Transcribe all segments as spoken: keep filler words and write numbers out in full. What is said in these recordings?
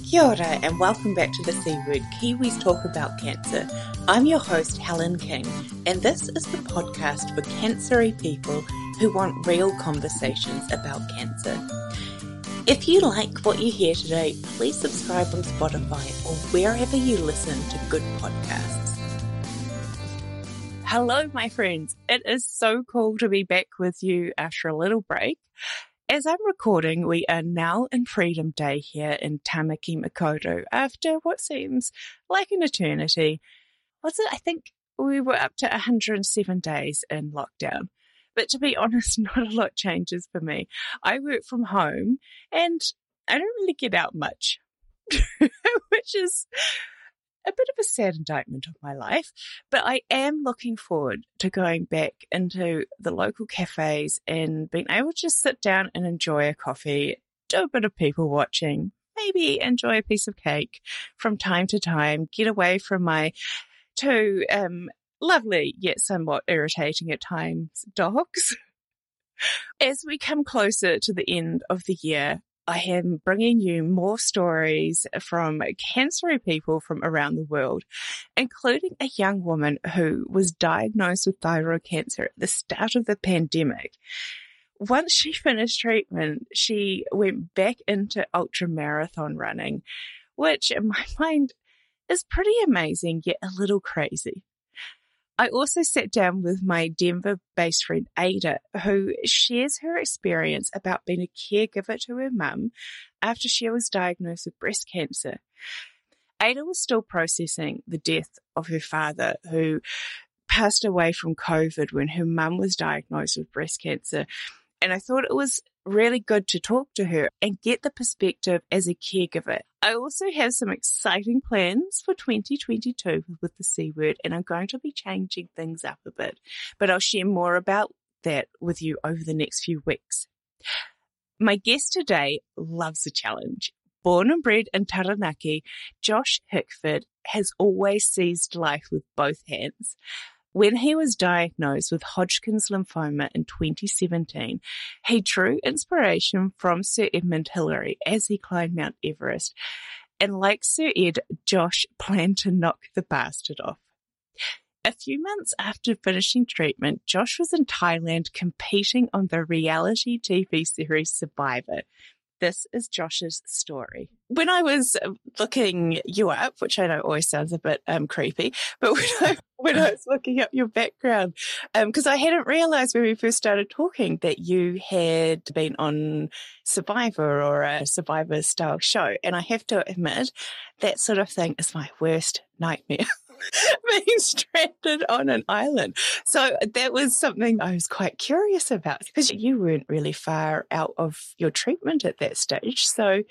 Kia ora and welcome back to the C Word, Kiwis Talk About Cancer. I'm your host, Helen King, and this is the podcast for cancery people who want real conversations about cancer. If you like what you hear today, please subscribe on Spotify or wherever you listen to good podcasts. Hello, my friends. It is so cool to be back with you after a little break. As I'm recording, we are now in Freedom Day here in Tamaki Makaurau after what seems like an eternity. Was it? I think we were up to one hundred seven days in lockdown. But to be honest, not a lot changes for me. I work from home and I don't really get out much, which is a bit of a sad indictment of my life, but I am looking forward to going back into the local cafes and being able to just sit down and enjoy a coffee, do a bit of people watching, maybe enjoy a piece of cake from time to time, get away from my two um, lovely yet somewhat irritating at times dogs. As we come closer to the end of the year, I am bringing you more stories from cancery people from around the world, including a young woman who was diagnosed with thyroid cancer at the start of the pandemic. Once she finished treatment, she went back into ultramarathon running, which in my mind is pretty amazing, yet a little crazy. I also sat down with my Denver-based friend Ada, who shares her experience about being a caregiver to her mum after she was diagnosed with breast cancer. Ada was still processing the death of her father, who passed away from COVID when her mum was diagnosed with breast cancer. And I thought it was really good to talk to her and get the perspective as a caregiver. I also have some exciting plans for twenty twenty-two with the C Word, and I'm going to be changing things up a bit, but I'll share more about that with you over the next few weeks. My guest today loves a challenge. Born and bred in Taranaki, Josh Hickford has always seized life with both hands. When he was diagnosed with Hodgkin's lymphoma in twenty seventeen, he drew inspiration from Sir Edmund Hillary as he climbed Mount Everest. And like Sir Ed, Josh planned to knock the bastard off. A few months after finishing treatment, Josh was in Thailand competing on the reality T V series Survivor. This is Josh's story. When I was looking you up, which I know always sounds a bit um, creepy, but when I, when I was looking up your background, because um, I hadn't realised when we first started talking that you had been on Survivor or a Survivor-style show. And I have to admit, that sort of thing is my worst nightmare. Being stranded on an island. So that was something I was quite curious about because you weren't really far out of your treatment at that stage. So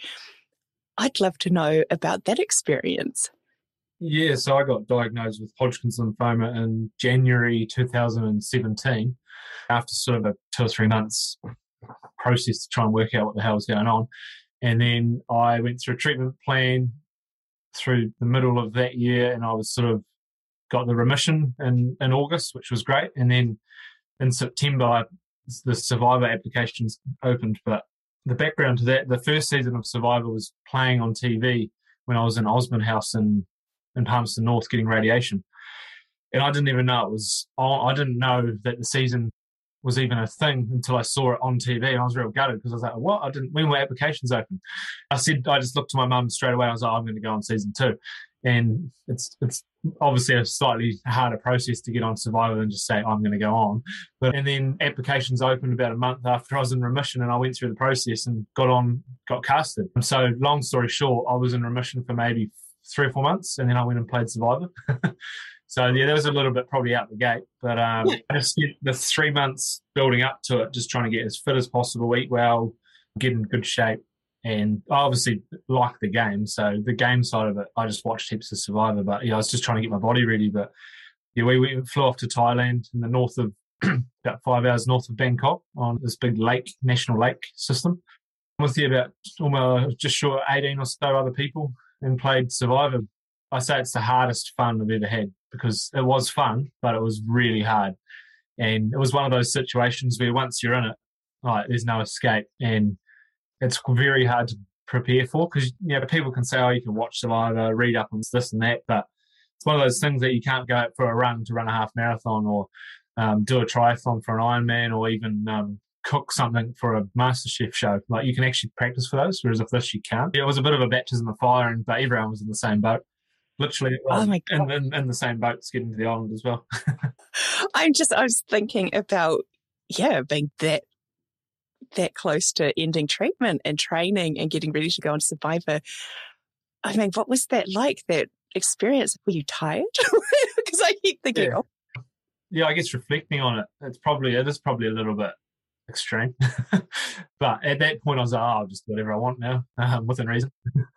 I'd love to know about that experience. Yeah, so I got diagnosed with Hodgkin's lymphoma in January two thousand seventeen after sort of a two or three months process to try and work out what the hell was going on. And then I went through a treatment plan through the middle of that year, and I was sort of got the remission in, in August, which was great. And then in September, the Survivor applications opened. But the background to that, the first season of Survivor was playing on T V when I was in Osborne House in, in Palmerston North getting radiation. And I didn't even know it was on. I didn't know that the season was even a thing until I saw it on T V, and I was real gutted because I was like, what? I didn't, when were applications open? I said, I just looked to my mum straight away. I was like, I'm going to go on season two. And it's it's obviously a slightly harder process to get on Survivor than just say, I'm going to go on. But and then applications opened about a month after I was in remission, and I went through the process and got on, got casted. And so long story short, I was in remission for maybe three or four months, and then I went and played Survivor. So, yeah, that was a little bit probably out the gate. But um, I just spent the three months building up to it, just trying to get as fit as possible, eat well, get in good shape. And I obviously like the game. So the game side of it, I just watched heaps of Survivor. But, yeah, I was just trying to get my body ready. But, yeah, we, we flew off to Thailand in the north of, about five hours north of Bangkok on this big lake, national lake system. With you about almost just short of eighteen or so other people and played Survivor. I say it's the hardest fun I've ever had because it was fun, but it was really hard. And it was one of those situations where once you're in it, like, there's no escape. And it's very hard to prepare for, because you know people can say, oh, you can watch Survivor, read up on this and that, but it's one of those things that you can't go out for a run to run a half marathon, or um, do a triathlon for an Ironman, or even um, cook something for a MasterChef show. Like, you can actually practice for those, whereas if this you can't. It was a bit of a baptism of fire, and but everyone was in the same boat. Literally, oh my God. In, in, in the same boat to get into the island as well. I'm just, I was thinking about, yeah, being that that close to ending treatment and training and getting ready to go on Survivor. I mean, what was that like, that experience? Were you tired? Because I keep thinking, yeah. oh. Yeah, I guess reflecting on it, it's probably, it is probably a little bit extreme. But at that point, I was like, oh, I'll just do whatever I want now, um, within reason.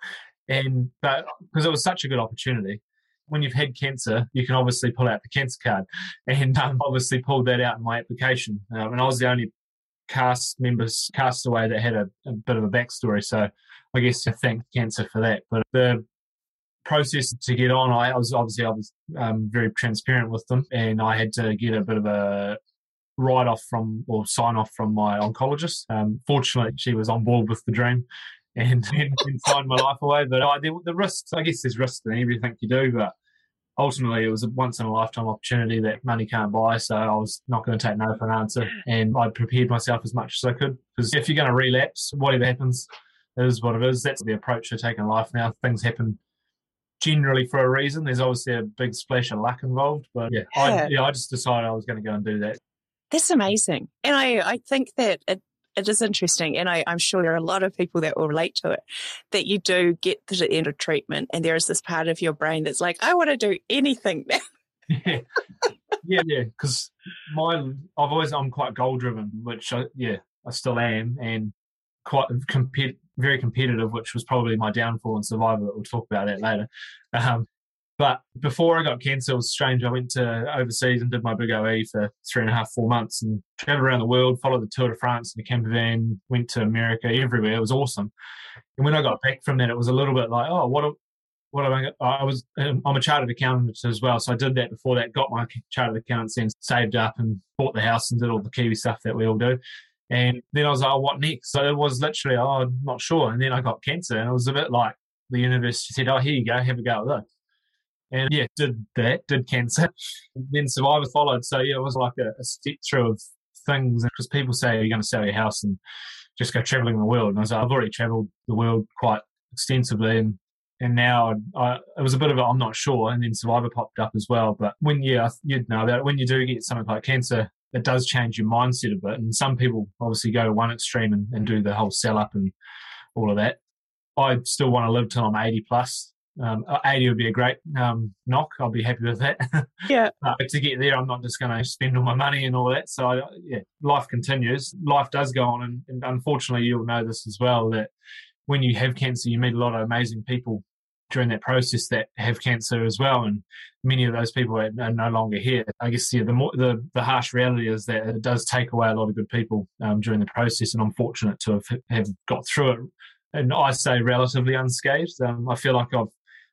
And but because it was such a good opportunity, when you've had cancer, you can obviously pull out the cancer card, and um, obviously pulled that out in my application. Um, and I was the only cast members cast away that had a, a bit of a backstory, so I guess to thank cancer for that. But the process to get on, I, I was obviously I was um, very transparent with them, and I had to get a bit of a write off from or sign off from my oncologist. Um, fortunately, she was on board with the dream. And, and, and signed my life away. But uh, the, the risks, I guess there's risks in everything you do, but ultimately it was a once-in-a-lifetime opportunity that money can't buy, so I was not going to take no for an answer. And I prepared myself as much as I could, because if you're going to relapse, whatever happens, it is what it is. That's the approach to taking life now. Things happen generally for a reason. There's obviously a big splash of luck involved, but yeah, yeah. I, yeah, I just decided I was going to go and do that. That's amazing. And I, I think that it It is interesting, and I, I'm sure there are a lot of people that will relate to it, that you do get to the end of treatment and there is this part of your brain that's like, I want to do anything now. Yeah, yeah, yeah. Because my, I've always, I'm quite goal driven, which I, yeah, I still am, and quite compet- very competitive, which was probably my downfall in Survivor. We'll talk about that later. Um, But before I got cancer, it was strange. I went to overseas and did my big O E for three and a half, four months and traveled around the world, followed the Tour de France in a camper van, went to America, everywhere. It was awesome. And when I got back from that, it was a little bit like, oh, what, what am I, I was, I'm a chartered accountant as well. So I did that before that, got my chartered accountant and saved up and bought the house and did all the Kiwi stuff that we all do. And then I was like, oh, what next? So it was literally, oh, I'm not sure. And then I got cancer, and it was a bit like the universe said, oh, here you go, have a go at that. And yeah, did that, did cancer. Then Survivor followed. So yeah, it was like a, a step through of things. Because people say, you're going to sell your house and just go travelling the world. And I was like, I've already travelled the world quite extensively. And and now I, it was a bit of a, I'm not sure. And then Survivor popped up as well. But when, yeah, you'd know about it. When you do get something like cancer, it does change your mindset a bit. And some people obviously go to one extreme and, and do the whole sell up and all of that. I still want to live till I'm eighty plus. Um, eighty would be a great um, knock. I'll be happy with that. Yeah. But to get there, I'm not just going to spend all my money and all that. So, I, yeah, life continues. Life does go on. And, and unfortunately, you'll know this as well, that when you have cancer, you meet a lot of amazing people during that process that have cancer as well. And many of those people are, are no longer here. I guess, yeah, the, more, the the harsh reality is that it does take away a lot of good people um, during the process. And I'm fortunate to have, have got through it. And I say relatively unscathed. Um, I feel like I've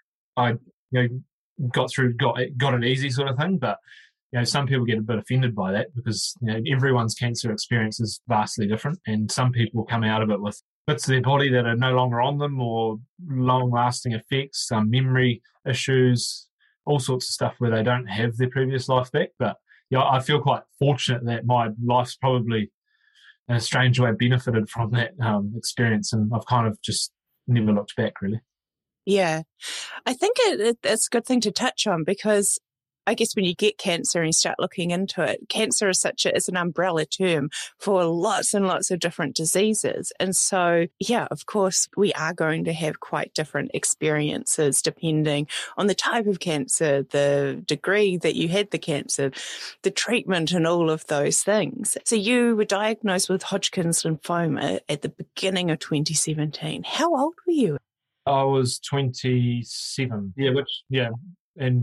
I you know, got through, got got it easy sort of thing, but you know, some people get a bit offended by that because you know everyone's cancer experience is vastly different, and some people come out of it with bits of their body that are no longer on them or long-lasting effects, some memory issues, all sorts of stuff where they don't have their previous life back. But yeah, I feel quite fortunate that my life's probably in a strange way benefited from that um, experience, and I've kind of just never looked back really. Yeah, I think it, it, it's a good thing to touch on because I guess when you get cancer and you start looking into it, cancer is such a, it's an umbrella term for lots and lots of different diseases. And so, yeah, of course, we are going to have quite different experiences depending on the type of cancer, the degree that you had the cancer, the treatment and all of those things. So you were diagnosed with Hodgkin's lymphoma at the beginning of twenty seventeen. How old were you? I was twenty-seven. Yeah, which, yeah. And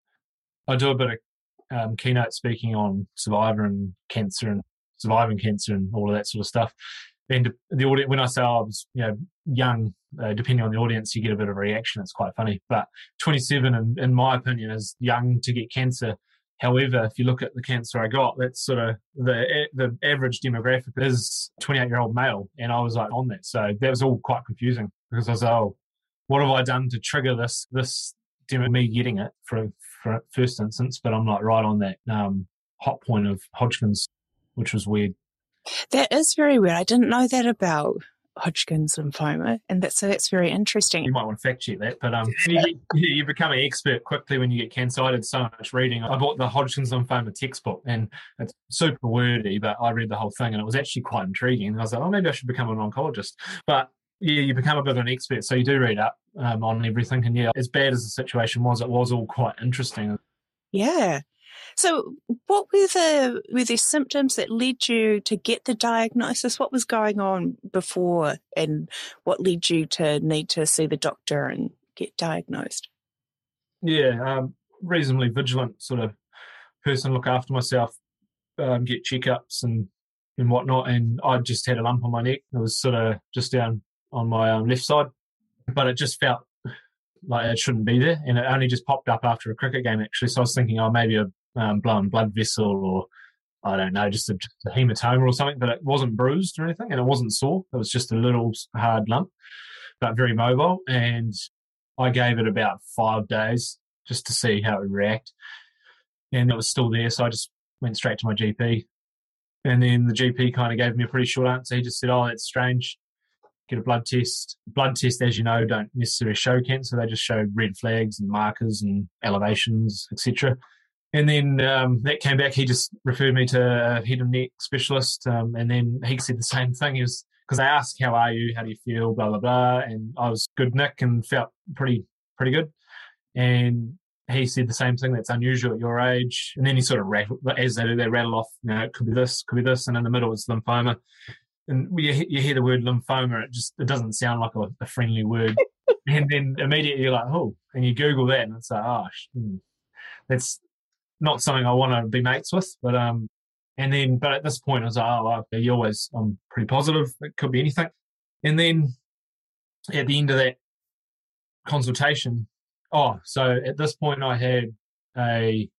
I do a bit of um, keynote speaking on Survivor and cancer and surviving cancer and all of that sort of stuff. And the audience, when I say I was, you know, young, uh, depending on the audience, you get a bit of a reaction. It's quite funny. But twenty-seven, in, in my opinion, is young to get cancer. However, if you look at the cancer I got, that's sort of the the average demographic is twenty-eight-year-old male, and I was like on that. So that was all quite confusing because I was, oh, what have I done to trigger this this me getting it for for first instance? But I'm like right on that um, hot point of Hodgkin's, which was weird. That is very weird. I didn't know that about Hodgkin's lymphoma, and that's so that's very interesting. You might want to fact check that, but um, you, you become an expert quickly when you get cancer. I did so much reading. I bought the Hodgkin's lymphoma textbook, and it's super wordy, but I read the whole thing, and it was actually quite intriguing. And I was like, oh, maybe I should become an oncologist. But yeah, you become a bit of an expert, so you do read up um, on everything. And yeah, as bad as the situation was, it was all quite interesting. Yeah. So what were the were the symptoms that led you to get the diagnosis? What was going on before, and what led you to need to see the doctor and get diagnosed? Yeah, um, reasonably vigilant sort of person, look after myself, um, get checkups and, and whatnot. And I just had a lump on my neck. It was sort of just down on my um, left side, but it just felt like it shouldn't be there. And it only just popped up after a cricket game, actually. So I was thinking, oh, maybe a um, blown blood vessel or, I don't know, just a, just a hematoma or something. But it wasn't bruised or anything, and it wasn't sore. It was just a little hard lump, but very mobile. And I gave it about five days just to see how it would react. And it was still there, so I just went straight to my G P. And then the G P kind of gave me a pretty short answer. He just said, oh, that's strange. Get a blood test. Blood tests, as you know, don't necessarily show cancer. They just show red flags and markers and elevations, et cetera. And then um, that came back. He just referred me to a head and neck specialist. Um, and then he said the same thing. He was, because they asked, how are you? How do you feel? Blah, blah, blah. And I was good, Nick, and felt pretty, pretty good. And he said the same thing, that's unusual at your age. And then he sort of rattled, as they do, they rattle off, you know, it could be this, could be this. And in the middle it's lymphoma. And you, you hear the word lymphoma, it just it doesn't sound like a, a friendly word. And then immediately you're like, oh, and you Google that, and it's like, oh, hmm, that's not something I want to be mates with. But um, and then, but at this point, I was like, oh, well, you always, I'm pretty positive. It could be anything. And then at the end of that consultation, oh, so at this point I had a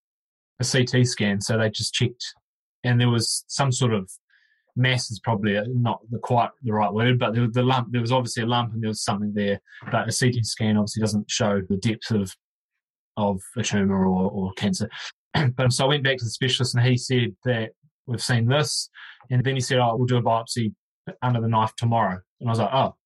a C T scan, so they just checked, and there was some sort of mass is probably not the quite the right word, but there was the lump. There was obviously a lump, and there was something there. But a C T scan obviously doesn't show the depth of of a tumour or, or cancer. But so I went back to the specialist, and he said that we've seen this, and then he said, "Oh, we'll do a biopsy under the knife tomorrow." And I was like, "Oh."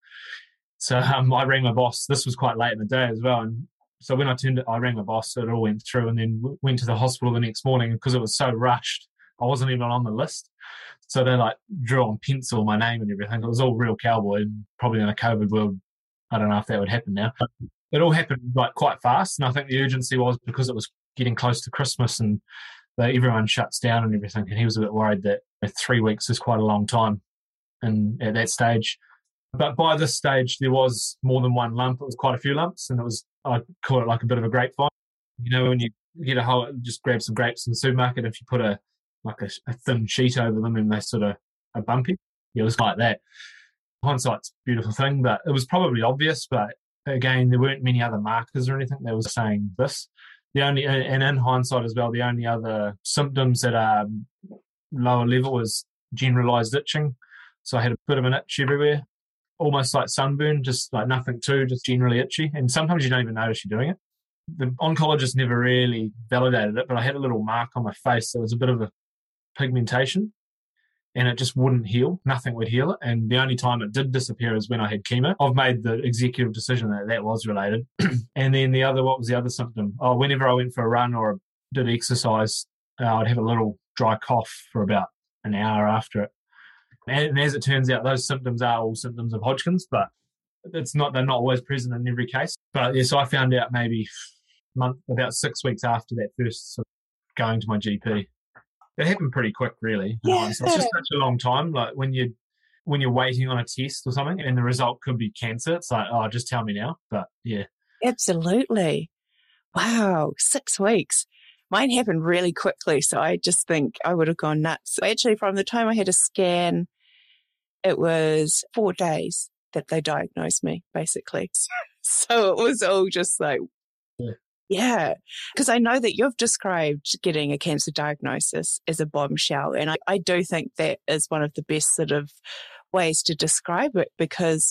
So um, I rang my boss. This was quite late in the day as well, and so when I turned it, I rang my boss. So it all went through, and then went to the hospital the next morning because it was so rushed. I wasn't even on the list. So they like drew on pencil my name and everything. It was all real cowboy, and probably in a COVID world, I don't know if that would happen now. But it all happened like quite fast, and I think the urgency was because it was getting close to Christmas and they, everyone shuts down and everything. And he was a bit worried that three weeks is quite a long time, and at that stage. But by this stage, there was more than one lump. It was quite a few lumps, and it was, I call it like a bit of a grapevine. You know, when you get a whole, just grab some grapes in the supermarket, if you put a like a, a thin sheet over them and they sort of are bumpy. Yeah, it was like that. Hindsight's a beautiful thing, but it was probably obvious. But again, there weren't many other markers or anything that was saying this. The only, and in hindsight as well, the only other symptoms that are lower level was generalised itching. So I had a bit of an itch everywhere, almost like sunburn, just like nothing too, just generally itchy. And sometimes you don't even notice you're doing it. The oncologist never really validated it, but I had a little mark on my face. There was a bit of a pigmentation, and it just wouldn't heal. Nothing would heal it. And the only time it did disappear is when I had chemo. I've made the executive decision that that was related. And then the other, what was the other symptom? Oh, whenever I went for a run or did exercise, uh, I'd have a little dry cough for about an hour after it. And as it turns out, those symptoms are all symptoms of Hodgkin's, but it's not, they're not always present in every case. But yes, yeah, so I found out maybe month, about six weeks after that first sort of going to my G P. It happened pretty quick, really. Yeah. Um, so it's just such a long time. Like when you when you're waiting on a test or something, and the result could be cancer. It's like, oh, just tell me now. But yeah, absolutely. Wow, six weeks. Mine happened really quickly, so I just think I would have gone nuts. Actually, from the time I had a scan, it was four days that they diagnosed me, basically. So it was all just like, yeah. Yeah, because I know that you've described getting a cancer diagnosis as a bombshell. And I, I do think that is one of the best sort of ways to describe it, because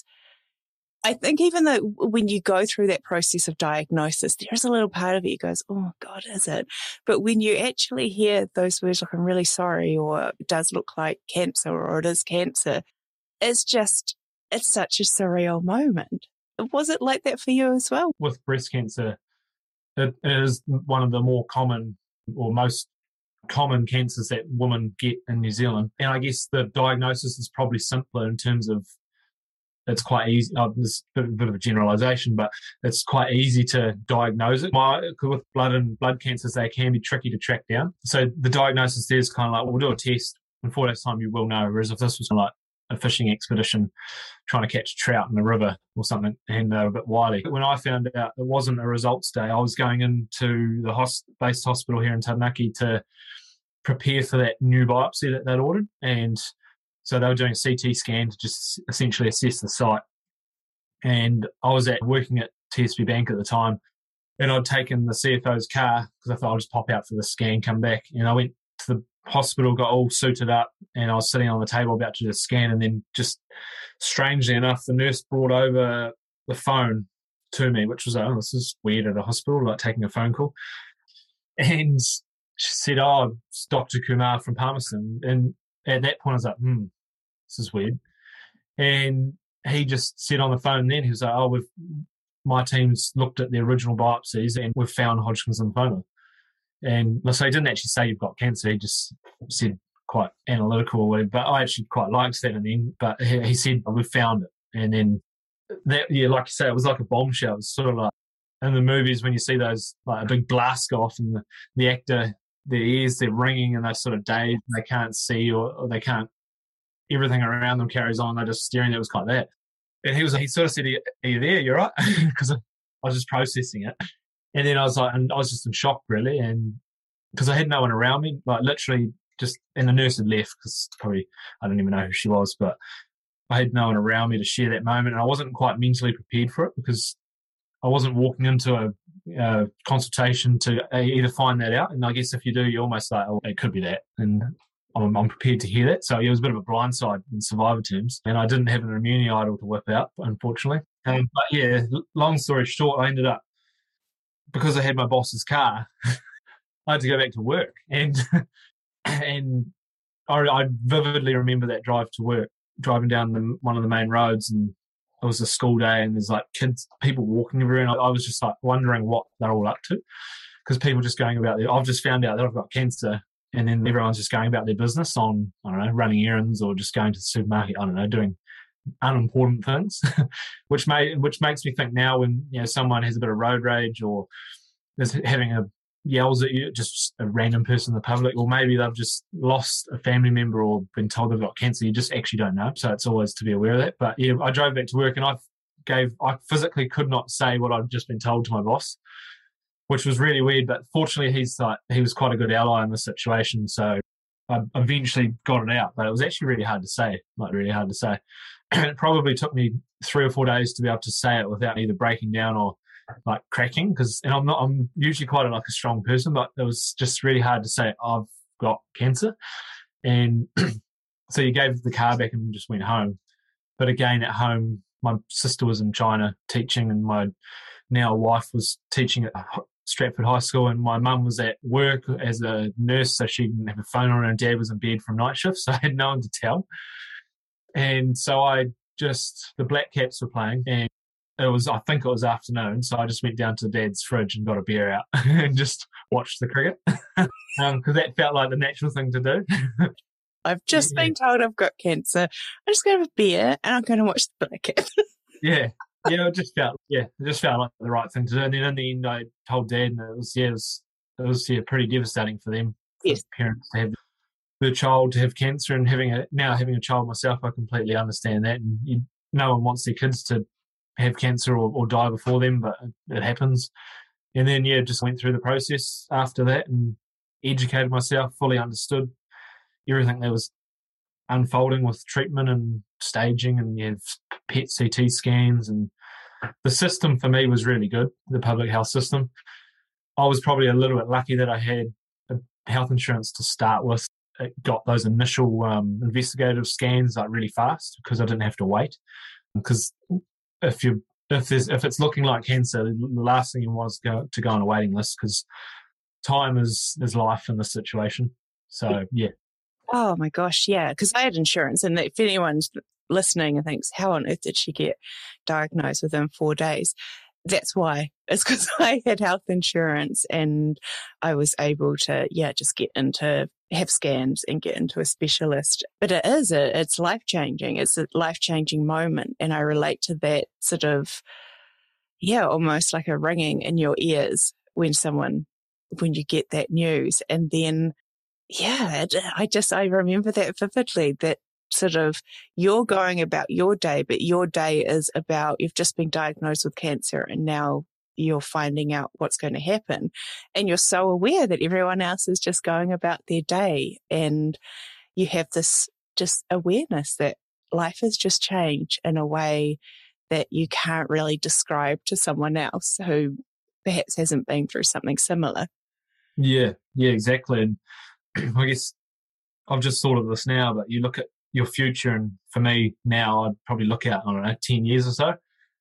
I think even though when you go through that process of diagnosis, there's a little part of it that goes, oh God, is it? But when you actually hear those words like, I'm really sorry, or it does look like cancer, or it is cancer, it's just, it's such a surreal moment. Was it like that for you as well? With breast cancer, it is one of the more common or most common cancers that women get in New Zealand. And I guess the diagnosis is probably simpler in terms of it's quite easy. Oh, this is a bit, bit of a generalisation, but it's quite easy to diagnose it. My, with blood and blood cancers, they can be tricky to track down. So the diagnosis there is kind of like, we'll do a test. In four days' time, you will know. Whereas if this was like a fishing expedition trying to catch trout in the river or something, and they were a bit wily. When I found out it wasn't a results day, I was going into the host- based hospital here in Taranaki to prepare for that new biopsy that they'd ordered. And so they were doing a C T scan to just essentially assess the site. And I was at working at T S B Bank at the time, and I'd taken the C F O's car because I thought I'll just pop out for the scan, come back. And I went to the hospital, got all suited up, and I was sitting on the table about to do a scan, and then just strangely enough, the nurse brought over the phone to me, which was, oh, this is weird at a hospital, like taking a phone call. And she said, oh, it's Doctor Kumar from Palmerston. And at that point, I was like, hmm, this is weird. And he just said on the phone then, he was like, oh, we've, my team's looked at the original biopsies and we've found Hodgkin's lymphoma. And so he didn't actually say you've got cancer. He just said quite analytical, but I actually quite liked that in the end. But he, he said, oh, we've found it. And then, that, yeah, like you say, it was like a bombshell. It was sort of like in the movies when you see those, like a big blast go off and the, the actor, their ears, they're ringing and they're sort of dazed and they can't see or, or they can't, everything around them carries on. They're just staring. It was like that. And he was, he sort of said, are you there? You're right. Because I was just processing it. And then I was like, and I was just in shock, really. And because I had no one around me, like literally just, and the nurse had left because probably, I don't even know who she was, but I had no one around me to share that moment. And I wasn't quite mentally prepared for it because I wasn't walking into a uh, consultation to uh, either find that out. And I guess if you do, you're almost like, oh, it could be that. And I'm, I'm prepared to hear that. So it was a bit of a blindside in survivor terms. And I didn't have an immunity idol to whip out, unfortunately. Um, but yeah, long story short, I ended up, because I had my boss's car, I had to go back to work. And and I, I vividly remember that drive to work, driving down the, one of the main roads, and it was a school day, and there's like kids, people walking everywhere, and I, I was just like wondering what they're all up to, because people just going about their, I've just found out that I've got cancer, and then everyone's just going about their business on, I don't know, running errands or just going to the supermarket, I don't know, doing unimportant things, which may which makes me think now when, you know, someone has a bit of road rage or is having a yells at you, just a random person in the public, or maybe they've just lost a family member or been told they've got cancer, you just actually don't know. So it's always to be aware of that. But yeah, I drove back to work and I gave I physically could not say what I'd just been told to my boss, which was really weird. But fortunately, he's like he was quite a good ally in this situation, so I eventually got it out. But it was actually really hard to say, like really hard to say. It probably took me three or four days to be able to say it without either breaking down or like cracking, because and I'm not I'm usually quite a, like a strong person, but it was just really hard to say I've got cancer. And so you gave the car back and just went home. But again, at home, my sister was in China teaching, and my now wife was teaching at Stratford High School, and my mum was at work as a nurse, so she didn't have a phone on her, and dad was in bed from night shift, so I had no one to tell. And so I just, the Black Caps were playing, and it was, I think it was afternoon, so I just went down to Dad's fridge and got a beer out and just watched the cricket, because um, that felt like the natural thing to do. I've just yeah. been told I've got cancer. I'm just going to have a beer and I'm going to watch the Black Caps. yeah, yeah, it just felt, yeah, it just felt like the right thing to do. And then in the end, I told Dad, and it was, yeah, it was, it was yeah, pretty devastating for them, for yes. parents to have the child to have cancer, and having a now having a child myself, I completely understand that. And you, no one wants their kids to have cancer or, or die before them, but it, it happens. And then yeah, just went through the process after that and educated myself, fully understood everything that was unfolding with treatment and staging, and you have P E T C T scans, and the system for me was really good, the public health system. I was probably a little bit lucky that I had health insurance to start with. It got those initial um, investigative scans like really fast because I didn't have to wait. Because if you if there's if it's looking like cancer, the last thing you want is go, to go on a waiting list, because time is is life in this situation. So yeah. Oh my gosh, yeah. Because I had insurance, and if anyone's listening and thinks, "How on earth did she get diagnosed within four days?" That's why. It's because I had health insurance, and I was able to, yeah, just get into, have scans and get into a specialist. But it is, a, it's life-changing. It's a life-changing moment. And I relate to that sort of, yeah, almost like a ringing in your ears when someone, when you get that news. And then, yeah, I just, I remember that vividly, that sort of you're going about your day, but your day is about, you've just been diagnosed with cancer and now you're finding out what's going to happen. And you're so aware that everyone else is just going about their day. And you have this just awareness that life has just changed in a way that you can't really describe to someone else who perhaps hasn't been through something similar. Yeah, yeah, exactly. And I guess I've just thought of this now, but you look at your future, and for me now, I'd probably look out, I don't know, ten years or so,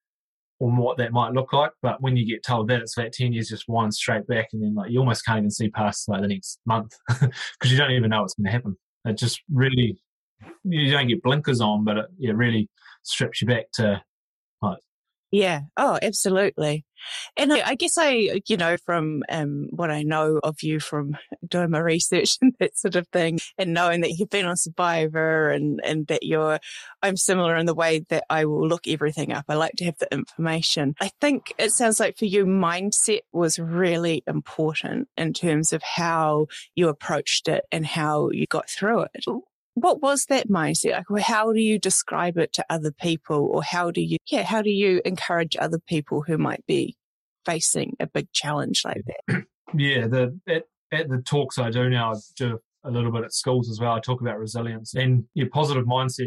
or what that might look like. But when you get told that, it's that ten years just winds straight back, and then like you almost can't even see past like the next month because you don't even know what's going to happen. It just really, you don't get blinkers on, but it, it really strips you back to like. Yeah. Oh, absolutely. And I, I guess I, you know, from um, what I know of you from doing my research and that sort of thing, and knowing that you've been on Survivor, and, and that you're, I'm similar in the way that I will look everything up. I like to have the information. I think it sounds like for you, mindset was really important in terms of how you approached it and how you got through it. What was that mindset? Like, how do you describe it to other people, or how do you, yeah, how do you encourage other people who might be facing a big challenge like that? Yeah, the at, at the talks I do now, I do a little bit at schools as well. I talk about resilience, and your positive mindset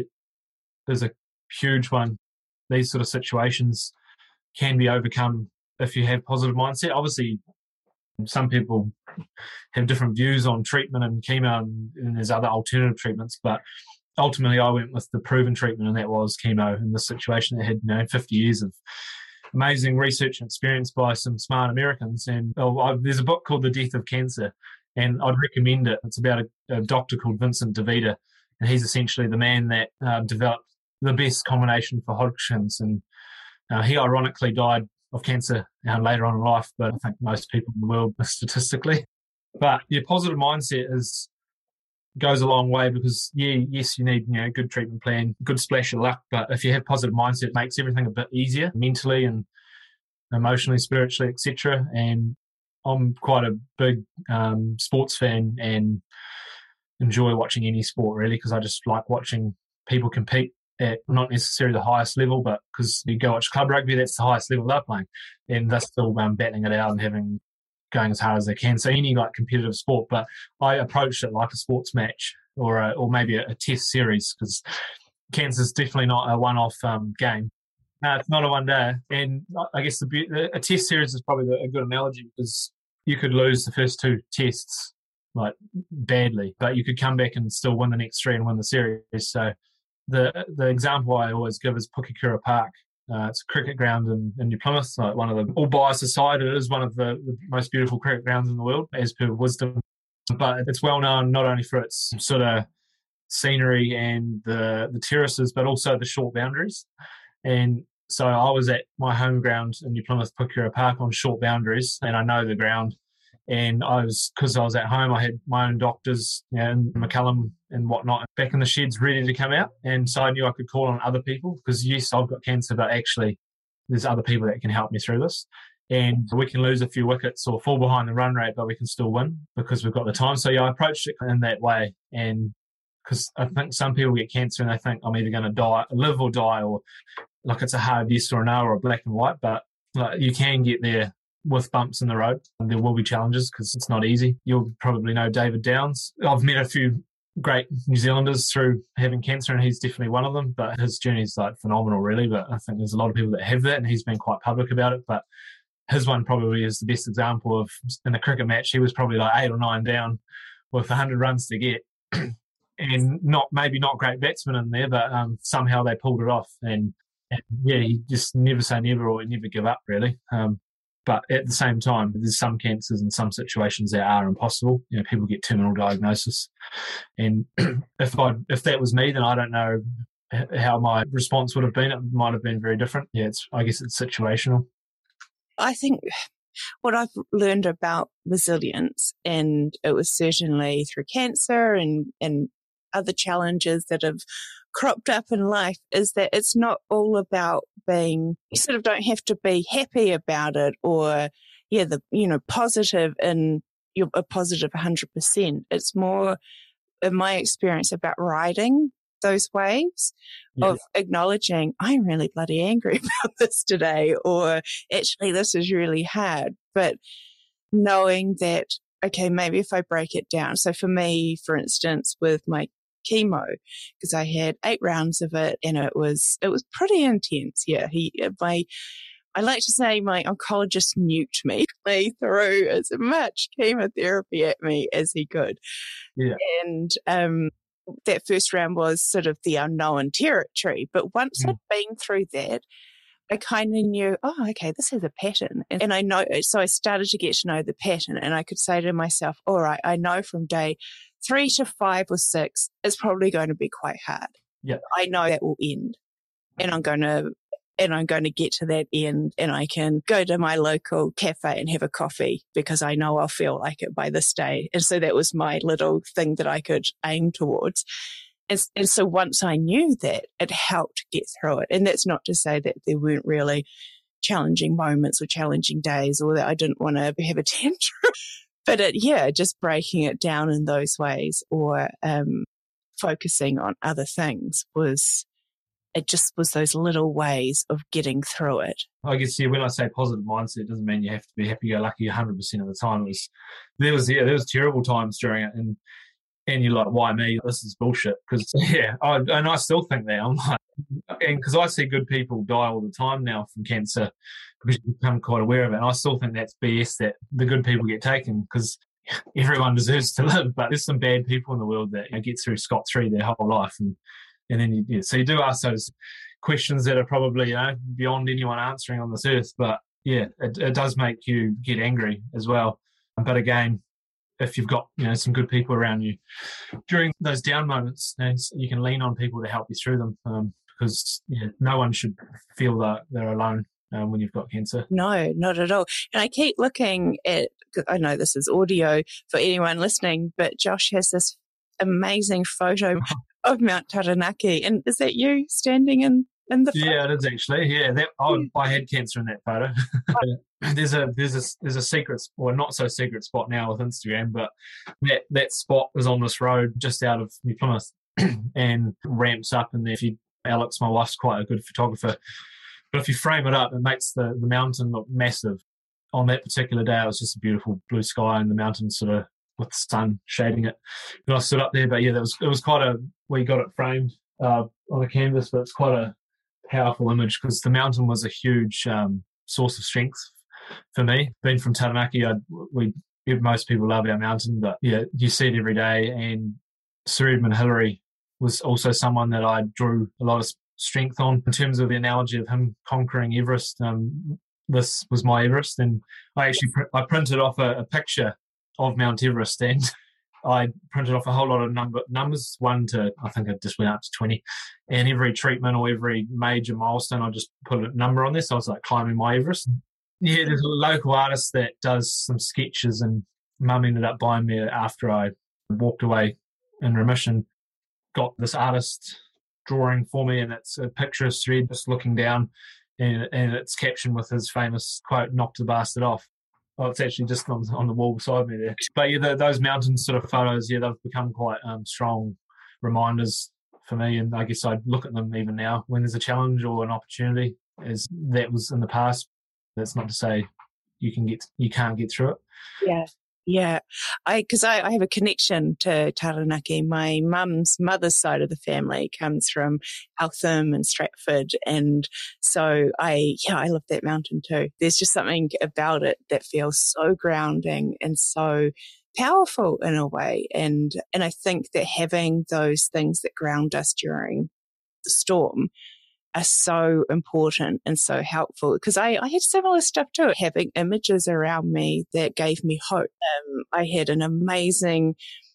is a huge one. These sort of situations can be overcome if you have positive mindset. Obviously, some people have different views on treatment and chemo, and, and there's other alternative treatments, but ultimately I went with the proven treatment, and that was chemo in this situation that had, you know, fifty years of amazing research and experience by some smart Americans. And oh, I, there's a book called The Death of Cancer, and I'd recommend it. It's about a, a doctor called Vincent DeVita, and he's essentially the man that uh, developed the best combination for Hodgkin's, and uh, he ironically died of cancer uh, later on in life, but I think most people in the world statistically. But your positive mindset is goes a long way, because yeah, yes, you need, you know, good treatment plan, good splash of luck, but if you have positive mindset, it makes everything a bit easier mentally and emotionally, spiritually, et cetera. And I'm quite a big um, sports fan and enjoy watching any sport really, because I just like watching people compete at not necessarily the highest level, but because you go watch club rugby, that's the highest level they're playing, and they're still um, battling it out and having going as hard as they can. So any like competitive sport, but I approached it like a sports match, or a, or maybe a, a test series, because cancer is definitely not a one-off um, game. No, it's not a one day, and I guess the, a test series is probably a good analogy, because you could lose the first two tests like badly, but you could come back and still win the next three and win the series. So the the example I always give is Pukekura Park. Uh, it's a cricket ground in, in New Plymouth, like one of the, all bias aside, it is one of the, the most beautiful cricket grounds in the world, as per Wisdom. But it's well known not only for its sort of scenery and the, the terraces, but also the short boundaries. And so I was at my home ground in New Plymouth, Pukekura Park, on short boundaries, and I know the ground. And I was, because I was at home, I had my own doctors, you know, in McCullum and whatnot, back in the sheds ready to come out. And so I knew I could call on other people, because yes, I've got cancer, but actually there's other people that can help me through this. And we can lose a few wickets or fall behind the run rate, but we can still win because we've got the time. So yeah, I approached it in that way. And because I think some people get cancer and they think I'm either going to die, live or die, or like it's a hard yes or a no or a black and white, but like, you can get there with bumps in the road, and there will be challenges because it's not easy. You'll probably know David Downs. I've met a few great New Zealanders through having cancer, and he's definitely one of them, but his journey is like phenomenal really. But I think there's a lot of people that have that, and he's been quite public about it. But his one probably is the best example of, in a cricket match, he was probably like eight or nine down with one hundred runs to get. And not maybe not great batsmen in there, but um, somehow they pulled it off. And, and yeah, you just never say never or never give up, really. Um, but at the same time, there's some cancers and some situations that are impossible. You know, people get terminal diagnosis. And if I if that was me, then I don't know how my response would have been. It might have been very different. Yeah, it's I guess it's situational. I think what I've learned about resilience, and it was certainly through cancer and, and other challenges that have cropped up in life, is that it's not all about being, you sort of don't have to be happy about it or, yeah, the, you know, positive and you're a positive one hundred percent. It's more, in my experience, about riding those waves yeah. of acknowledging, I'm really bloody angry about this today, or actually this is really hard. But knowing that, okay, maybe if I break it down. So for me, for instance, with my chemo, because I had eight rounds of it and it was, it was pretty intense. Yeah. He, my, I like to say my oncologist nuked me. He threw as much chemotherapy at me as he could. Yeah. And, um, that first round was sort of the unknown territory. But once mm. I'd been through that, I kind of knew, oh, okay, this is a pattern. And, and I know, so I started to get to know the pattern, and I could say to myself, all right, I know from day three to five or six, it's probably going to be quite hard. Yeah. I know that will end, and I'm going to, and I'm going to get to that end, and I can go to my local cafe and have a coffee because I know I'll feel like it by this day. And so that was my little thing that I could aim towards. And, and so once I knew that, it helped get through it. And that's not to say that there weren't really challenging moments or challenging days, or that I didn't want to have a tantrum. But it, yeah, just breaking it down in those ways, or um, focusing on other things, was, it just was those little ways of getting through it. I guess, yeah, when I say positive mindset, it doesn't mean you have to be happy-go-lucky one hundred percent of the time. It was, there was, yeah, there was terrible times during it, and and you're like, why me? This is bullshit. Because, yeah, I, and I still think that. I'm like, and because I see good people die all the time now from cancer, because you become quite aware of it. And I still think that's B S, that the good people get taken, because everyone deserves to live. But there's some bad people in the world that, you know, get through scot-free their whole life. And and then, you, yeah, so you do ask those questions that are probably, you know, beyond anyone answering on this earth. But, yeah, it, it does make you get angry as well. But again, if you've got, you know, some good people around you during those down moments, and you can lean on people to help you through them, um, because yeah, no one should feel that they're alone um, when you've got cancer. No, not at all. And I keep looking at, I know this is audio for anyone listening, but Josh has this amazing photo of Mount Taranaki. And is that you standing in in the photo? Yeah, it is actually. Yeah, that I, I had cancer in that photo. there's a there's a there's a secret, or not so secret spot now with Instagram, but that that spot was on this road just out of New Plymouth, and ramps up in there. If you, Alex, my wife's quite a good photographer, but if you frame it up, it makes the the mountain look massive. On that particular day, it was just a beautiful blue sky, and the mountain sort of with the sun shading it. And I stood up there, but yeah, that was it was quite a. We got it framed uh, on a canvas, but it's quite a powerful image, because the mountain was a huge um, source of strength for me. Being from Taranaki, I, we most people love our mountain, but yeah, you see it every day. And Sir Edmund Hillary was also someone that I drew a lot of strength on in terms of the analogy of him conquering Everest. Um, this was my Everest, and I actually pr- I printed off a, a picture of Mount Everest, and I printed off a whole lot of number numbers, one to, I think I just went up to twenty. And every treatment or every major milestone, I just put a number on this. So I was like climbing my Everest. Yeah, there's a local artist that does some sketches, and Mum ended up buying me after I walked away in remission. Got this artist drawing for me, and it's a picture of Sir Ed just looking down, and, and it's captioned with his famous quote, "Knocked the bastard off." Oh, it's actually just on, on the wall beside me there. But yeah, the, those mountain sort of photos, yeah, they've become quite um, strong reminders for me. And I guess I look at them even now when there's a challenge or an opportunity, as that was in the past. That's not to say you can get you can't get through it. Yeah. Yeah, I because I, I have a connection to Taranaki. My mum's mother's side of the family comes from Eltham and Stratford, and so I yeah I love that mountain too. There's just something about it that feels so grounding and so powerful in a way, and and I think that having those things that ground us during the storm are so important and so helpful, because I, I had similar stuff too, having images around me that gave me hope. Um, I had an amazing,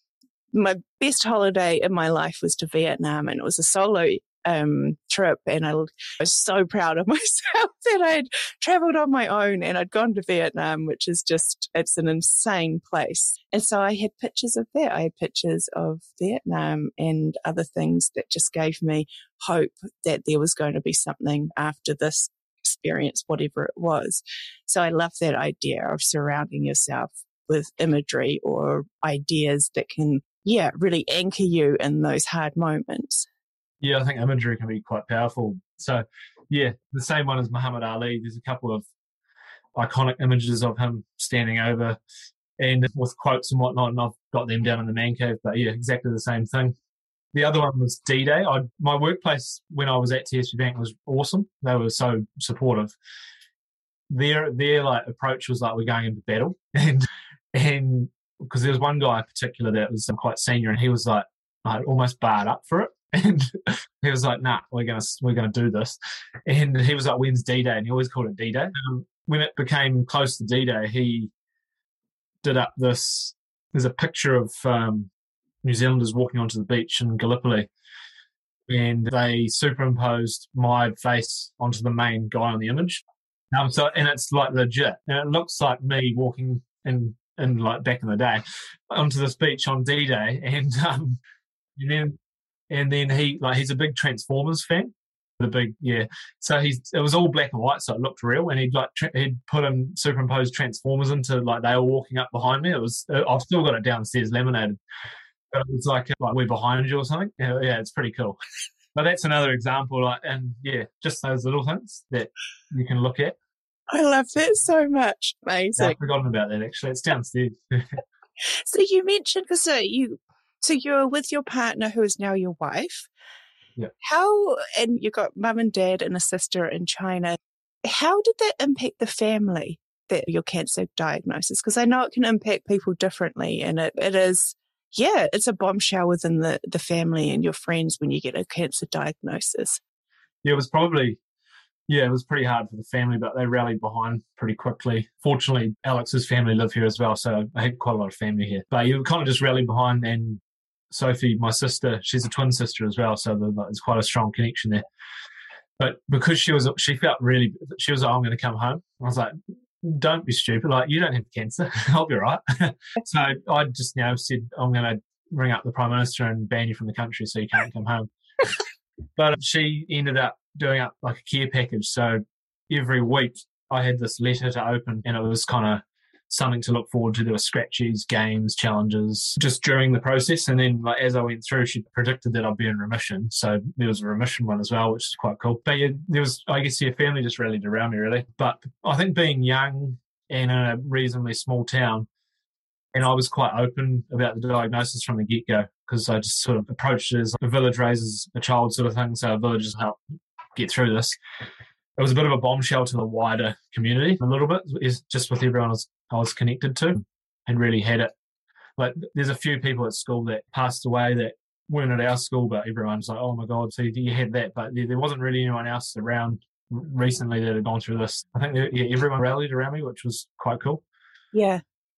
my best holiday in my life was to Vietnam, and it was a solo um, trip, and I was so proud of myself that I'd traveled on my own and I'd gone to Vietnam, which is just, it's an insane place. And so I had pictures of that. I had pictures of Vietnam and other things that just gave me hope that there was going to be something after this experience, whatever it was. So I love that idea of surrounding yourself with imagery or ideas that can, yeah, really anchor you in those hard moments. Yeah, I think imagery can be quite powerful. So, yeah, the same one as Muhammad Ali. There's a couple of iconic images of him standing over and with quotes and whatnot, and I've got them down in the man cave. But, yeah, exactly the same thing. The other one was D-Day. I, my workplace when I was at T S B Bank was awesome. They were so supportive. Their their like approach was like, we're going into battle. And and because there was one guy in particular that was quite senior, and he was like, like almost barred up for it. And he was like, nah, we're going to we're gonna do this. And he was like, when's D-Day? And he always called it D-Day. Um, when it became close to D-Day, he did up this, there's a picture of um, New Zealanders walking onto the beach in Gallipoli, and they superimposed my face onto the main guy on the image. Um, so, and it's like legit. And it looks like me walking in, in like back in the day onto this beach on D-Day. And, um, and then And then he, like, he's a big Transformers fan. The big, yeah. So he's, it was all black and white, so it looked real. And he'd like, tra- he'd put him superimposed Transformers into, like, they were walking up behind me. It was, I've still got it downstairs laminated, but it was like, like we're behind you or something. Yeah, yeah, it's pretty cool. But that's another example, like, and yeah, just those little things that you can look at. I love that so much. Amazing. I've forgotten about that actually. It's downstairs. So you mentioned, because so you. So you're with your partner, who is now your wife. Yeah. How, and you've got mum and dad and a sister in China. How did that impact the family, that your cancer diagnosis? Because I know it can impact people differently, and it, it is, yeah, it's a bombshell within the, the family and your friends when you get a cancer diagnosis. Yeah, it was probably, yeah, it was pretty hard for the family, but they rallied behind pretty quickly. Fortunately, Alex's family live here as well, so I had quite a lot of family here. But you kind of just rallied behind, and Sophie, my sister, she's a twin sister as well, so there's quite a strong connection there. But because she was, she felt really, she was like, I'm going to come home. I was like, don't be stupid. Like, you don't have cancer. I'll be right. So I just, you know, said, I'm going to ring up the Prime Minister and ban you from the country so you can't come home. But she ended up doing up like a care package. So every week I had this letter to open, and it was kind of something to look forward to. There were scratchies, games, challenges just during the process. And then like as I went through, she predicted that I'd be in remission. So there was a remission one as well, which is quite cool. But yeah, there was, I guess, your family just rallied around me really. But I think being young and in a reasonably small town, and I was quite open about the diagnosis from the get-go, because I just sort of approached it as a village raises a child sort of thing. So a village just help get through this. It was a bit of a bombshell to the wider community, a little bit, is just with everyone I was, I was connected to, and really had it. Like, there's a few people at school that passed away that weren't at our school, but everyone's like, oh my God, so you had that. But there, there wasn't really anyone else around recently that had gone through this. I think that, yeah, everyone rallied around me, which was quite cool. Yeah.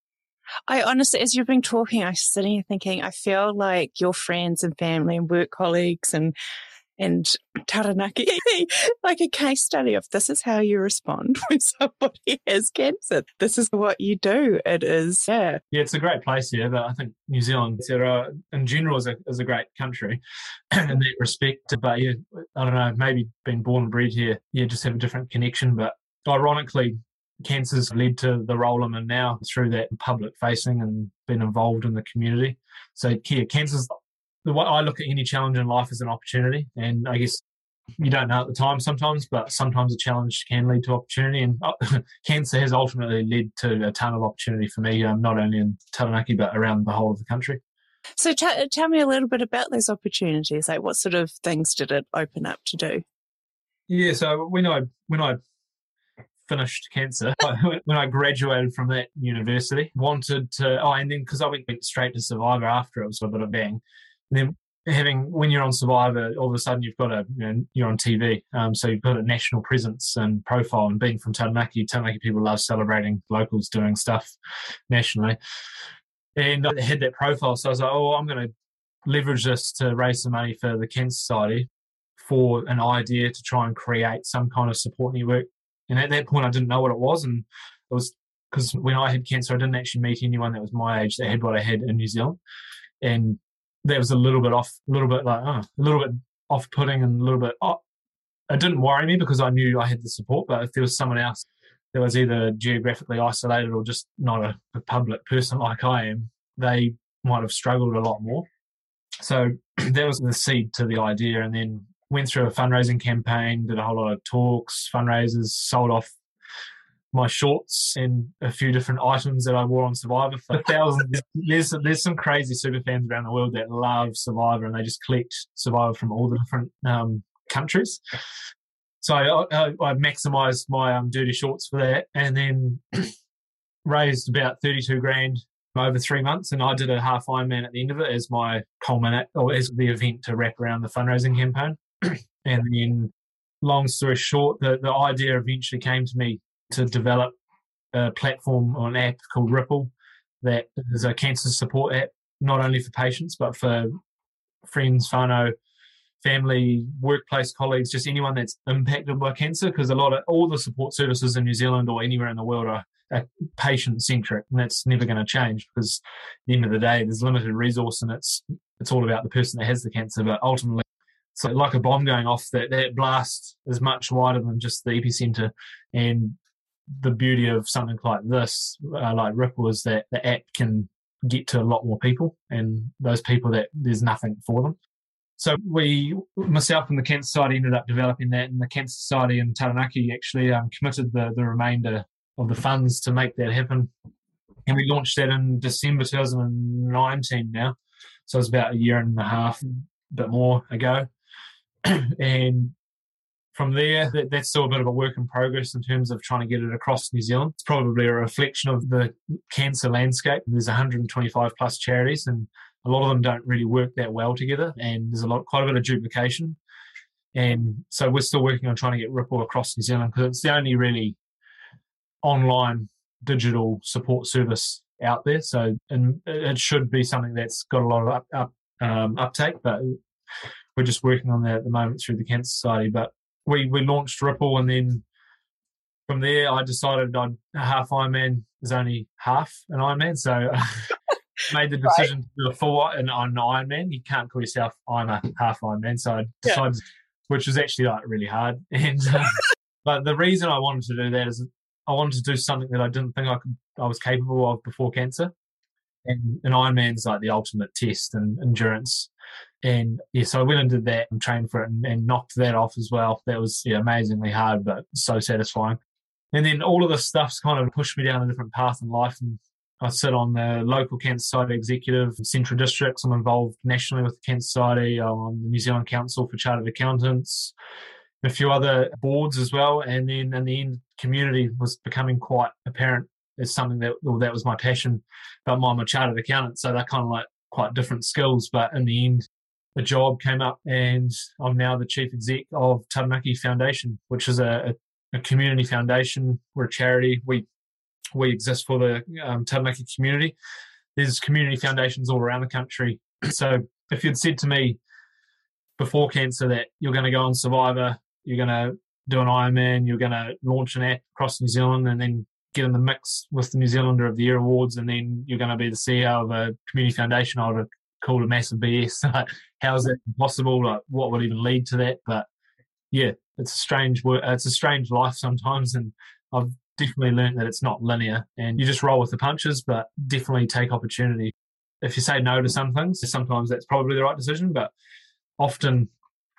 I honestly, as you've been talking, I was sitting here thinking, I feel like your friends and family and work colleagues and and Taranaki, like a case study of this is how you respond when somebody has cancer. This is what you do. It is, yeah. Yeah, it's a great place here, but I think New Zealand, uh, in general, is a, is a great country in that respect. But yeah, I don't know, maybe being born and bred here, yeah, just have a different connection. But ironically, cancer's led to the role I'm in now through that public facing and being involved in the community. So yeah, cancer's the way I look at any challenge in life as an opportunity. And I guess You don't know at the time sometimes, but sometimes a challenge can lead to opportunity. And uh, cancer has ultimately led to a ton of opportunity for me, um, not only in Taranaki, but around the whole of the country. So t- tell me a little bit about those opportunities. Like, what sort of things did it open up to do? Yeah, so when I when I finished cancer, when I graduated from that university, wanted to, oh, and then because I went, went straight to Survivor after it was a bit of bang. And then having, when you're on Survivor, all of a sudden you've got a, you know, you're on T V, um, so you've got a national presence and profile. And being from Taranaki, Taranaki people love celebrating locals doing stuff nationally. And I had that profile, so I was like, oh, I'm going to leverage this to raise some money for the Cancer Society for an idea to try and create some kind of support network. And at that point, I didn't know what it was. And it was because when I had cancer, I didn't actually meet anyone that was my age that had what I had in New Zealand. And that was a little bit off, a little bit like, oh, a little bit off-putting and a little bit, oh, it didn't worry me because I knew I had the support. But if there was someone else that was either geographically isolated or just not a, a public person like I am, they might have struggled a lot more. So that was the seed to the idea. And then went through a fundraising campaign, did a whole lot of talks, fundraisers, sold off my shorts and a few different items that I wore on Survivor for thousands. There's, there's some crazy super fans around the world that love Survivor and they just collect Survivor from all the different um, countries. So I, I, I maximised my um, dirty shorts for that, and then raised about thirty-two grand over three months. And I did a half Ironman at the end of it as my culminate, or as the event to wrap around the fundraising campaign. And then, long story short, the, the idea eventually came to me to develop a platform or an app called Ripple that is a cancer support app, not only for patients, but for friends, whānau, family, workplace colleagues, just anyone that's impacted by cancer, because a lot of all the support services in New Zealand or anywhere in the world are, are patient-centric, and that's never going to change because at the end of the day, there's limited resource and it's it's all about the person that has the cancer. But ultimately, so like a bomb going off, that, that blast is much wider than just the epicenter. And the beauty of something like this, uh, like Ripple, is that the app can get to a lot more people, and those people that there's nothing for them. So we, myself and the Cancer Society, ended up developing that, and the Cancer Society in Taranaki actually um, committed the, the remainder of the funds to make that happen. And we launched that in December twenty nineteen now. So it's about a year and a half, a bit more ago. And from there, that, that's still a bit of a work in progress in terms of trying to get it across New Zealand. It's probably a reflection of the cancer landscape. There's one hundred twenty-five plus charities, and a lot of them don't really work that well together, and there's a lot, quite a bit of duplication. And so we're still working on trying to get Ripple across New Zealand because it's the only really online digital support service out there. So, and it should be something that's got a lot of up, up, um, uptake, but we're just working on that at the moment through the Cancer Society. But we, we launched Ripple, and then from there I decided I'd, a half Ironman is only half an Ironman. So made the decision right. to do a full an, an Ironman. You can't call yourself I'm a half Ironman. So I decided, yeah. which was actually like really hard. And uh, but the reason I wanted to do that is I wanted to do something that I didn't think I could, I was capable of before cancer. And an Ironman's like the ultimate test and endurance. And yeah, so I went and did that and trained for it and, and knocked that off as well. That was yeah, amazingly hard, but so satisfying. And then all of this stuff's kind of pushed me down a different path in life. And I sit on the local Cancer Society executive, Central Districts. I'm involved nationally with the Cancer Society. I'm on the New Zealand Council for Chartered Accountants, and a few other boards as well. And then in the end, community was becoming quite apparent as something that, well, that was my passion. But I'm a chartered accountant, so they're kind of like quite different skills. But in the end, a job came up, and I'm now the chief exec of Taranaki Foundation, which is a, a, a community foundation. We're a charity. We we exist for the um, Taranaki community. There's community foundations all around the country. So if you'd said to me before cancer that you're going to go on Survivor, you're going to do an Ironman, you're going to launch an app across New Zealand, and then get in the mix with the New Zealander of the Year Awards, and then you're going to be the C E O of a community foundation, I would have called a massive B S. Like, how is that possible? Like, what would even lead to that? But yeah, it's a strange work. It's a strange life sometimes, and I've definitely learned that it's not linear, and you just roll with the punches, but definitely take opportunity. If you say no to some things, sometimes that's probably the right decision, but often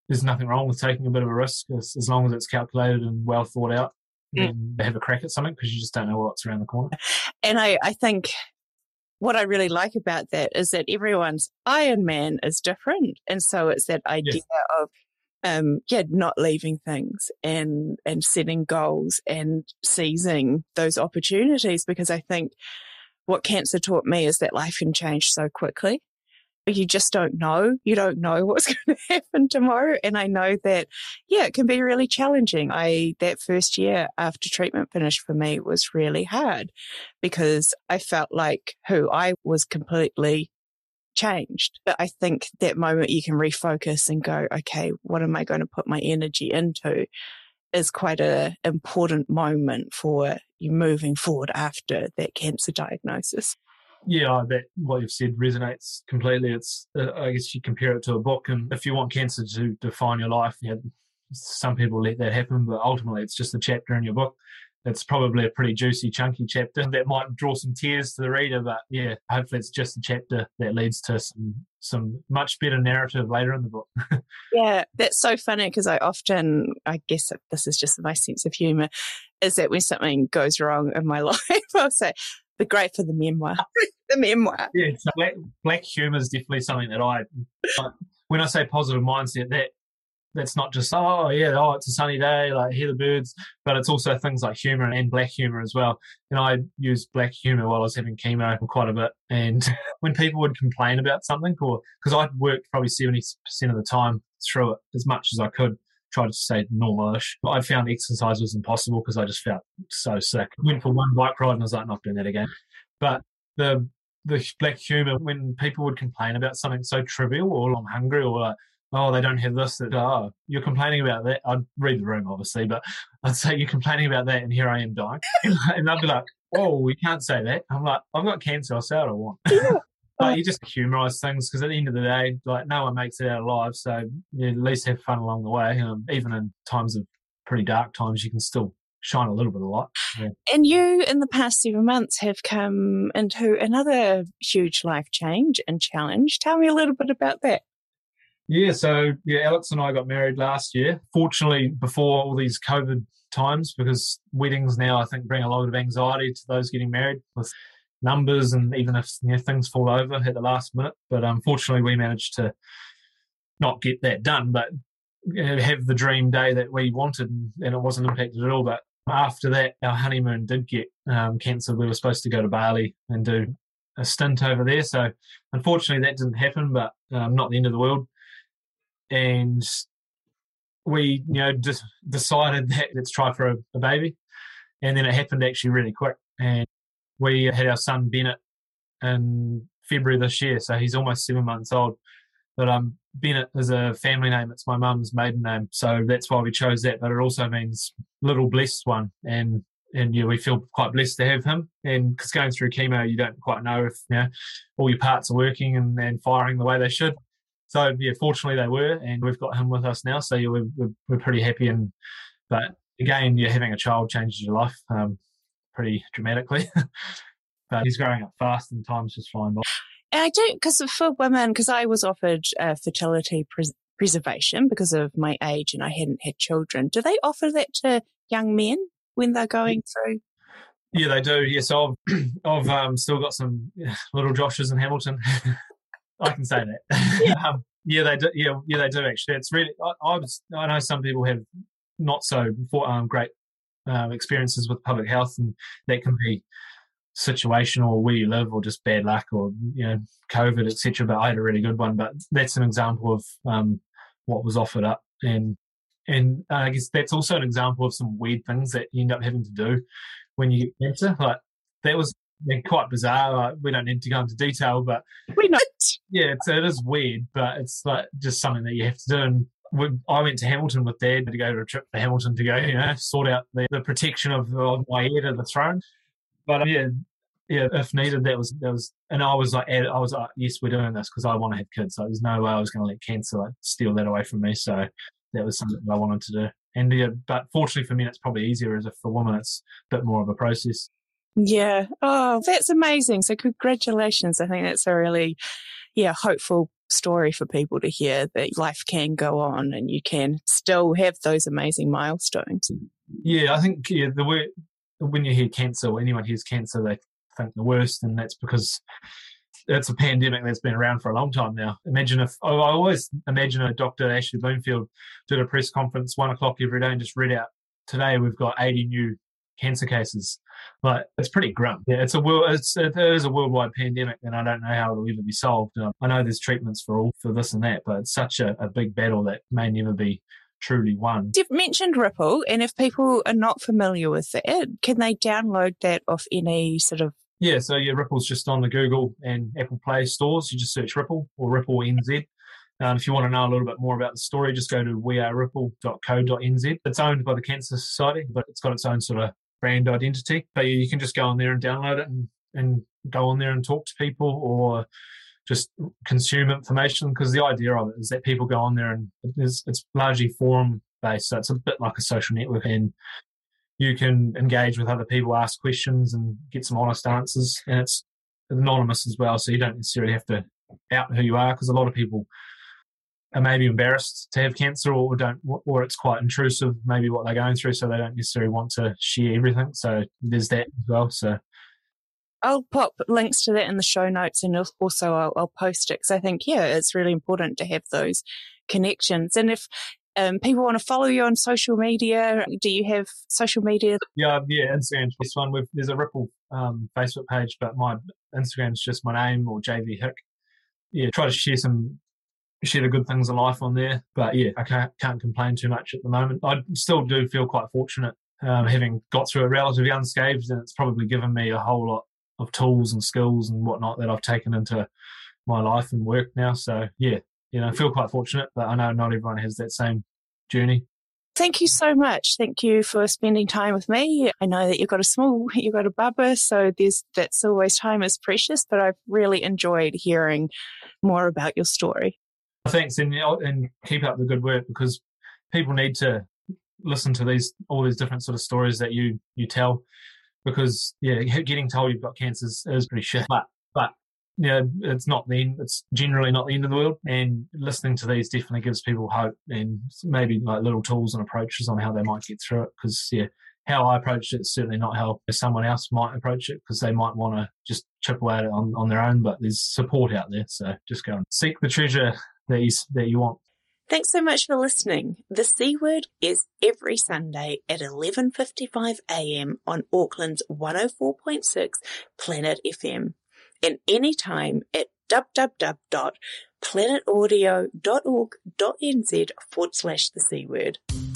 there's nothing wrong with taking a bit of a risk as, as long as it's calculated and well thought out. Mm. And have a crack at something because you just don't know what's around the corner. And I, I think what I really like about that is that everyone's Ironman is different. And so it's that idea yes. of, um, yeah, not leaving things and, and setting goals and seizing those opportunities, because I think what cancer taught me is that life can change so quickly. You just don't know. You don't know what's going to happen tomorrow. And I know that, yeah, it can be really challenging. I, that first year after treatment finished for me was really hard because I felt like who I was completely changed. But I think that moment you can refocus and go, okay, what am I going to put my energy into is quite a important moment for you moving forward after that cancer diagnosis. Yeah, that what you've said resonates completely. It's, uh, I guess you compare it to a book, and if you want cancer to define your life, yeah, some people let that happen, but ultimately it's just a chapter in your book. It's probably a pretty juicy, chunky chapter that might draw some tears to the reader, but yeah, hopefully it's just a chapter that leads to some, some much better narrative later in the book. Yeah, that's so funny because I often, I guess this is just my sense of humour, is that when something goes wrong in my life, I'll say, but great for the memoir. the memoir. Yeah, so black, black humour is definitely something that I, when I say positive mindset, that that's not just, oh, yeah, oh, it's a sunny day, like hear the birds, but it's also things like humour and black humour as well. And I used black humour while I was having chemo quite a bit. And when people would complain about something, or because I'd worked probably seventy percent of the time through it as much as I could, tried to stay normalish. I found exercise was impossible because I just felt so sick. Went for one bike ride and I was like, not doing that again. But the the black humour, when people would complain about something so trivial, or I'm hungry, or like, oh, they don't have this, that, oh, you're complaining about that. I'd read the room, obviously, but I'd say you're complaining about that and here I am dying. And they'd be like, oh, we can't say that. I'm like, I've got cancer, I'll say what I want. But you just humorise things because at the end of the day, like no one makes it out alive, so you at least have fun along the way. Um, even in times of pretty dark times, you can still shine a little bit of light. Yeah. And you, in the past seven months, have come into another huge life change and challenge. Tell me a little bit about that. Yeah, so yeah, Alex and I got married last year. Fortunately, before all these COVID times, because weddings now I think bring a lot of anxiety to those getting married with numbers, and even if you know, things fall over at the last minute. But unfortunately, we managed to not get that done, but you know, have the dream day that we wanted, and it wasn't impacted at all. But after that, our honeymoon did get um, cancelled. We were supposed to go to Bali and do a stint over there. So unfortunately, that didn't happen, but um, not the end of the world. And we, you know, just decided that let's try for a, a baby. And then it happened actually really quick. And we had our son Bennett in February this year, so he's almost seven months old. But um, Bennett is a family name. It's my mum's maiden name, so that's why we chose that. But it also means little blessed one, and and yeah, we feel quite blessed to have him. And because going through chemo, you don't quite know if you know all your parts are working and, and firing the way they should. So yeah, fortunately they were, and we've got him with us now. So yeah, we're we're, we're pretty happy. And but again, yeah, having a child changes your life um, pretty dramatically. But he's growing up fast, and time's just flying by. And I do, because for women, because I was offered uh, fertility pres- preservation because of my age and I hadn't had children. Do they offer that to young men when they're going through? Yeah, they do. Yes, I've, I've um, still got some little Joshes in Hamilton. I can say that. Yeah. um, yeah, they do. Yeah, yeah, they do actually. It's really. I, I, was, I know some people have not so for, um, great um, experiences with public health, and that can be situational, where you live, or just bad luck, or you know, COVID, et cetera. But I had a really good one. But that's an example of um, what was offered up, and and uh, I guess that's also an example of some weird things that you end up having to do when you get cancer. Like that was quite bizarre. Like, we don't need to go into detail, but we know. Yeah, it's, it is weird, but it's like just something that you have to do. And we, I went to Hamilton with Dad to go to a trip to Hamilton to go, you know, sort out the, the protection of, of my heir to the throne. But uh, yeah, yeah, if needed, that was that was, and I was like, I was like, yes, we're doing this because I want to have kids. So there's no way I was going to let cancer like steal that away from me. So that was something that I wanted to do. And yeah, but fortunately for me, it's probably easier as if for women, it's a bit more of a process. Yeah. Oh, that's amazing. So congratulations. I think that's a really, yeah, hopeful story for people to hear, that life can go on and you can still have those amazing milestones. Yeah, I think yeah, the word, when you hear cancer, or anyone hears cancer, they think the worst, and that's because it's a pandemic that's been around for a long time now. Imagine if, I always imagine a Doctor Ashley Bloomfield did a press conference one o'clock every day and just read out, today we've got eighty new cancer cases. Like, it's pretty grim. Yeah, it's a world, it's, it is a worldwide pandemic, and I don't know how it'll ever be solved. Um, I know there's treatments for all, for this and that, but it's such a, a big battle that may never be truly won. You've mentioned Ripple, and if people are not familiar with it, can they download that off any sort of... Yeah, so yeah, Ripple's just on the Google and Apple Play stores. You just search Ripple or Ripple N Z. Um, if you want to know a little bit more about the story, just go to we are ripple dot co dot n z. It's owned by the Cancer Society, but it's got its own sort of brand identity. But yeah, you can just go on there and download it and, and go on there and talk to people, or just consume information, because the idea of it is that people go on there and it's, it's largely forum based, so it's a bit like a social network, and you can engage with other people, ask questions and get some honest answers, and it's anonymous as well, so you don't necessarily have to out who you are, because a lot of people are maybe embarrassed to have cancer, or don't, or it's quite intrusive, maybe what they're going through, so they don't necessarily want to share everything. So there's that as well. So I'll pop links to that in the show notes, and also I'll, I'll post it, because I think, yeah, it's really important to have those connections. And if um, people want to follow you on social media, do you have social media? Yeah, yeah, Instagram's this one. We've, there's a Ripple um, Facebook page, but my Instagram's just my name, or J V Hick. Yeah, try to share some share the good things in life on there. But yeah, I can't can't complain too much at the moment. I still do feel quite fortunate, um, having got through it relatively unscathed, and it's probably given me a whole lot of tools and skills and whatnot that I've taken into my life and work now. So yeah, you know, I feel quite fortunate, but I know not everyone has that same journey. Thank you so much. Thank you for spending time with me. I know that you've got a small, you've got a bubba, so there's that's always time is precious, but I've really enjoyed hearing more about your story. Thanks, and, and keep up the good work, because people need to listen to these all these different sort of stories that you you tell. Because yeah, getting told you've got cancer is, is pretty shit. But but yeah, it's not the end. It's generally not the end of the world. And listening to these definitely gives people hope, and maybe like little tools and approaches on how they might get through it. Because yeah, how I approached it is certainly not how someone else might approach it, because they might want to just chip away at it on, on their own. But there's support out there, so just go and seek the treasure that you that you want. Thanks so much for listening. The C Word is every Sunday at eleven fifty-five a m on Auckland's one oh four point six Planet F M, and anytime at w w w dot planet audio dot org dot n z forward slash the C Word.